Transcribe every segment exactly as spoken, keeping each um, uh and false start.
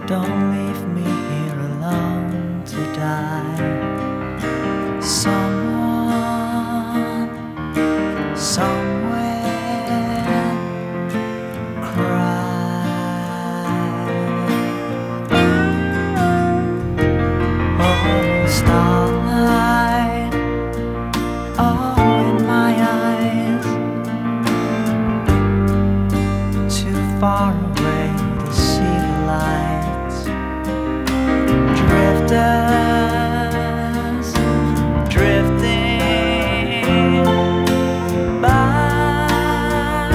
Don't leave me here alone to die. Someone, somewhere, cry. Oh, starlight, oh, in my eyes, too far away to see the lights. Drifters, drifting by.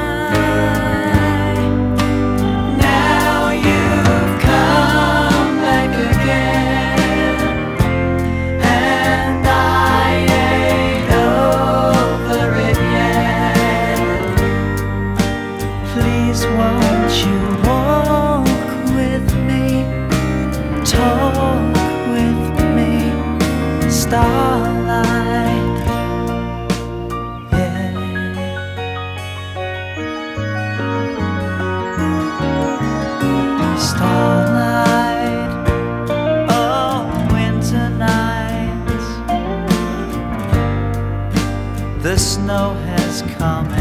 Now you've come back again, and I ain't over it yet. Please won't you walk with me, talk with me, starlight, yeah. Starlight, oh, winter nights, the snow has come